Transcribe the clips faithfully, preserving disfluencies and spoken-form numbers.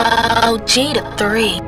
O G to three.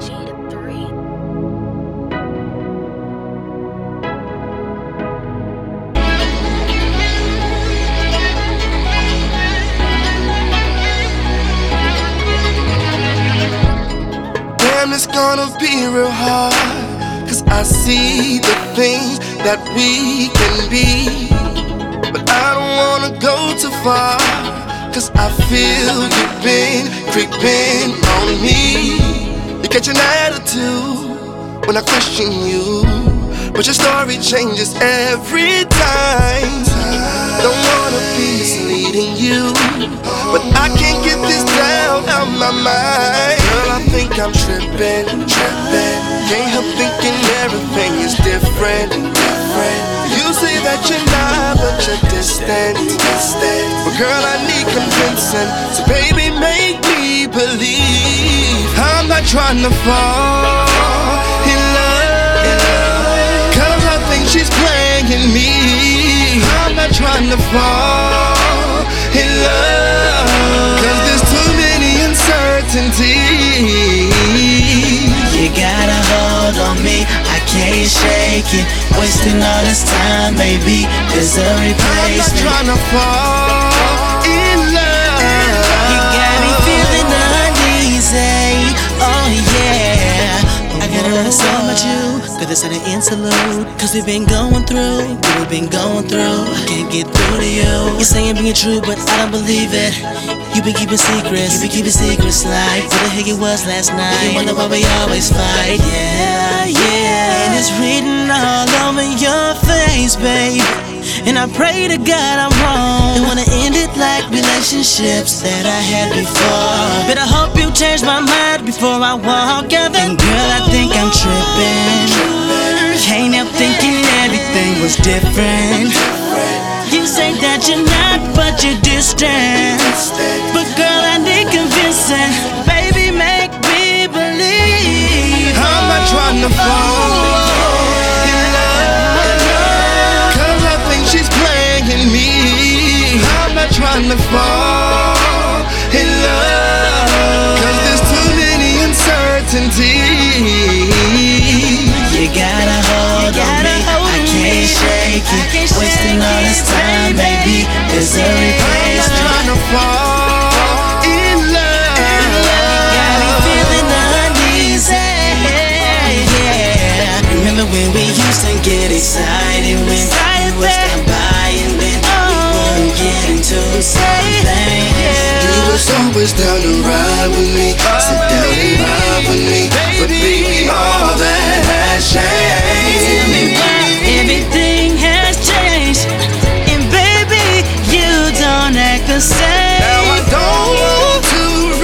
Damn, it's gonna be real hard, cause I see the things that we can be. But I don't wanna go too far, cause I feel you've been creeping on me. You catch an attitude when I question you, but your story changes every time. Don't wanna be misleading you, but I can't get this down out my mind. Girl, I think I'm tripping, tripping. Can't help thinking everything is different, different. You say that you're not, but you're distant, distant. But girl, I need convincing, so baby, make me believe. I'm not trying to fall in love, cause I think she's playing me. I'm not trying to fall in love, cause there's too many uncertainties. You got a hold on me, I can't shake it. Wasting all this time, maybe there's a replacement. I'm not trying to fall in love. You got me feeling uneasy, oh yeah. I gotta learn so about you, cause this ain't an interlude. Cause we've been going through, we've been going through. I can't get through to you. You're saying being true, but I don't believe it. You been keeping secrets, you been keeping secrets like where the heck it was last night. You wonder why we always fight, yeah, yeah. And it's written all over your face, babe. And I pray to God I'm wrong. Don't wanna end it like relationships that I had before. But I hope you change my mind before I walk out. And girl, I think I'm tripping. Can't help thinking everything was different. You say that you're not, but you're distant. But girl, I need convincing. Baby, make me believe. I'm not trying to fall in love, cause I think she's playing me. I'm not trying to fall in love, cause there's too many uncertainties. You got a hold on me, I can't shake it. Wasting all this time, baby, there's a replacement. I'm not trying to fall in love. Got me feeling uneasy, yeah. Remember when we used to get excited when you would stand by and then we wouldn't get into something. You was always down to ride with me, sit down and ride with me. But baby, all that has changed. Tell me why everything has changed, and baby, you don't act the same. Now I don't want to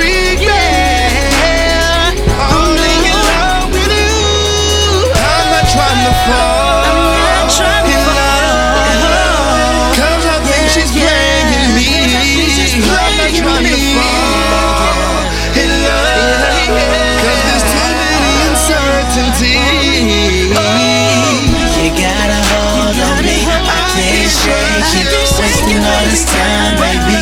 regret falling in love with you. I'm not trying to fall in love, cause I think she's playing me. I'm not trying to fall in love, cause there's too many uncertainties. You got a hold on me, I can't shake it. Wasting all this time, baby,